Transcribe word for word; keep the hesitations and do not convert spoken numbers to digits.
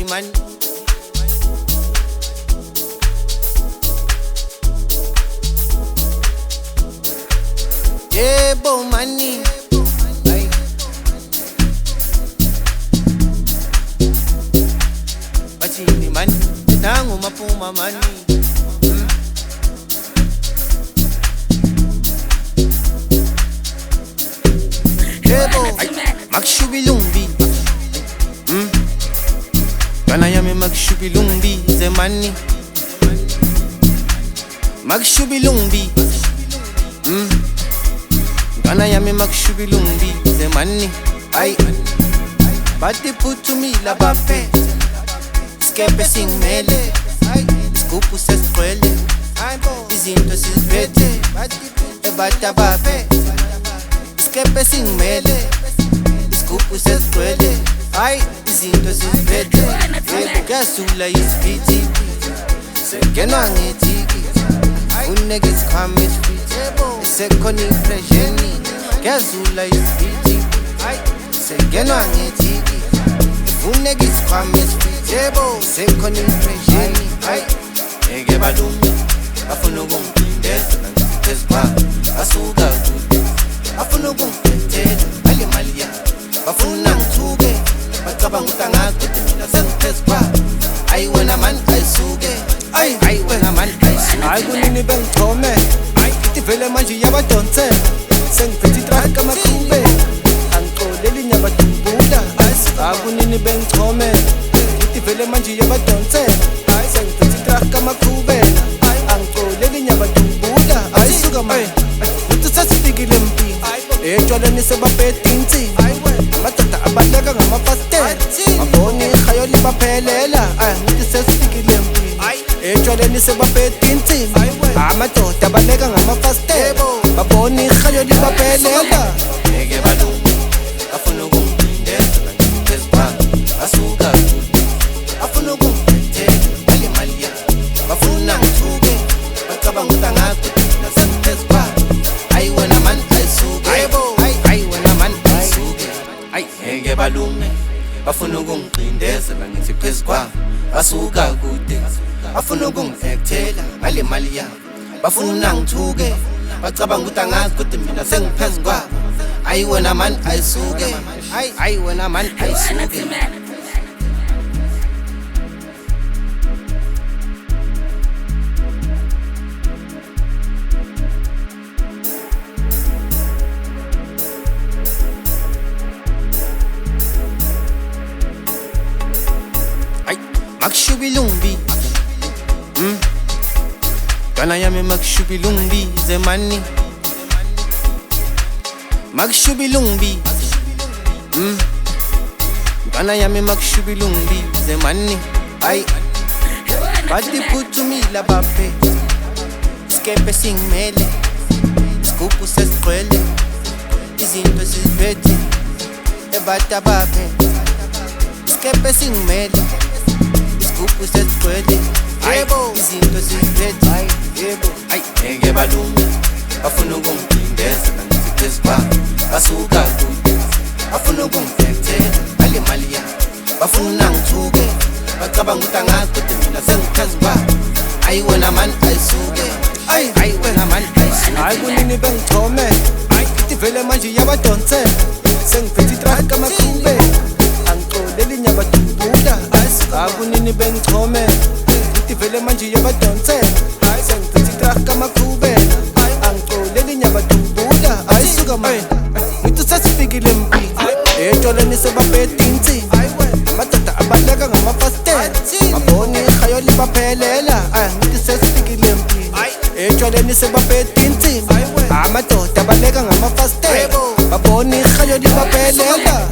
man. Yeah, bo money. Ay. Bachini man, nangu mapuma money. Mm. Yeah, bo, makshubi lumbi. Mm. Kana yami makshubi lumbi, ze money. Makshubi lumbi. Mm. Kana yami makshubi lumbi, ze money. Ay, bati putu mi la bape. Skepe sing mele, skupu se skwele. Izinto siziphethe, ebata bape. Skepe sing mele, skupu se skwele. Ay, izinto siziphethe, kuyasula isiphithi. Sengenwa ngethiki, unegis come street. Sekhona impression, kuyasula isiphithi. Sengenwa ngethiki, unegis come street. Sekhona impression, eke balumi bafuna ukungicindezela ngiphezu kwabo basuka kude bafuna ukungiphethela ngale mali yami bafuna ngithuke bacabanga ukuthi angakude mina sengiphezu kwabo ayi wena mani ayisuke ayi wena mani ayisuke hayi kunini bengithome ithi vele manje yabadonsela sengiphethe itraka amakhube angixoleli nyabadumbula akunini bengithome ithi vele manje yabadonsela sengiphethe itraka amakhube angixoleli nyabadumbula ayisuka manje uthi sesifikile empini etshwaleni sebaphethe insini amadoda abaleka ngamafastela babona ihayo libaphelela ngithi sesifikile empini etshwaleni sebaphethe insini amadoda abaleka ngamafastela babona ihayo libaphelela eke balumi bafuna ukungicindezela ngiphezu kwabo basuka kude bafuna ukungiphethela ngale mali yami bafuna ngithuke bacabanga ukuthi angakude mina sengiphezu kwabo ayi wena mani ayisuke ayi wena mani ayisuke ayi eke balume bafuna ukungicindezela ngithi phezu kwabo basuka kude bafuna ukungifethela ngale mali yami bafuna ngithuke bacabanga ukuthi angakude mina sengiphezu kwabo ayi wena mani ayisuke ayi wena mani ayisuke. Makshubi lumbi, mm. Kana yami makshubi lumbi, ze money. Makshubi lumbi, mm. Kana yami makshubi lumbi, ze money. Ay, bati putu mi la bape. Skepe sing mele, skupu se skwele. Izinto siziphethe, ebata bape. Skepe sing mele. Skupu se skwele, izinto siziphethe, ayi eke balumi bafuna ukungicindezela ngithi phezu kwabo basuka kude bafuna ukungiphethela ngale mali yami bafuna ngithuke bacabanga ukuthi angakude mina sengiphezu kwabo ayi wena mani ayisuke ayi wena mani ayisuke hayi kunini bengithome ithi vele manje yabadonsela sengiphethe itraka amakhube angixoleli nyabadumbula akunini bengithome ithi vele manje yabadonsela sengiphethe itraka amakhube angixoleli nyabadumbula ayisuka manje ngithi sesifikile empini etshwaleni sebaphethe insini amadoda abaleka ngamafastela babona ihayo libaphelela ngithi sesifikile empini etshwaleni sebaphethe insini amadoda abaleka ngamafastela babona ihayo libaphelela